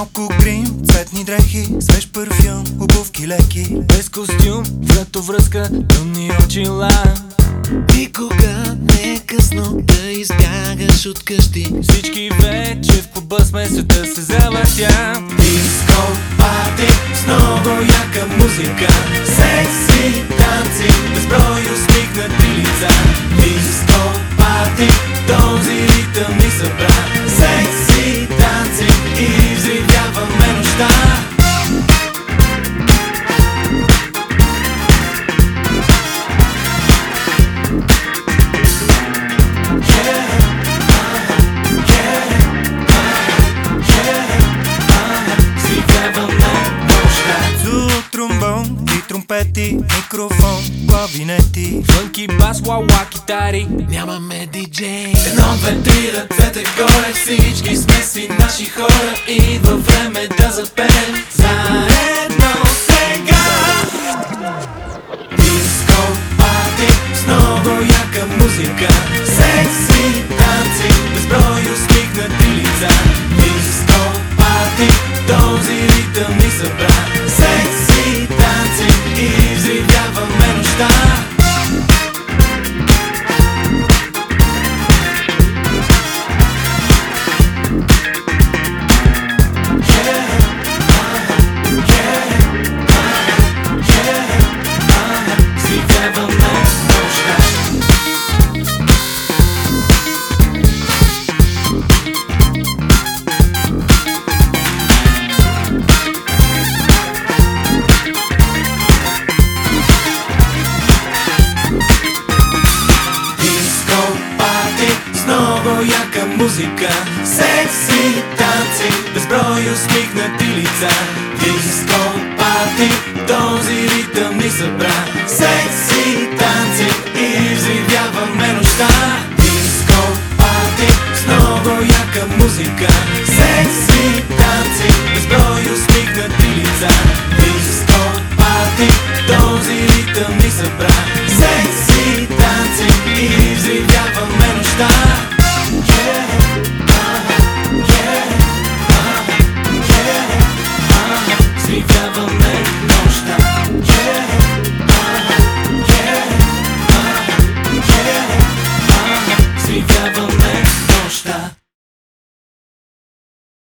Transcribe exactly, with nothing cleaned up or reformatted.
Малко грим, цветни дрехи, свеж парфюм, обувки леки. Без костюм, вратовръзка, тъмни очила. Никога не е късно да избягаш от къщи. Всички вече в клуба сме, света се завъртя. Диско парти с много яка музика, секси танци, безброй усмихнати лица. Диско парти, този ритъм ни събра. Секси танци и взривяваме нощта. Тромпети, микрофон, клавинети, фънки, бас, лауа, китари. Нямаме диджей. Едно, две, три, ръцете горе, всички сме си наши хора. Идва време да запеем заедно сега. Диско парти с много яка музика, секси танци, безброй усмихнати лица. Диско парти, този ритъм ни събра. Секси танци и взривяваме нощта. Яка музика, секси танци, безброй усмихнати лица. Диско парти, този ритъм ни събра. Секси танци и взривяваме нощта. Диско парти с много яка музика, секси танци, безброй усмихнати лица. Диско парти, този ритъм ни събра.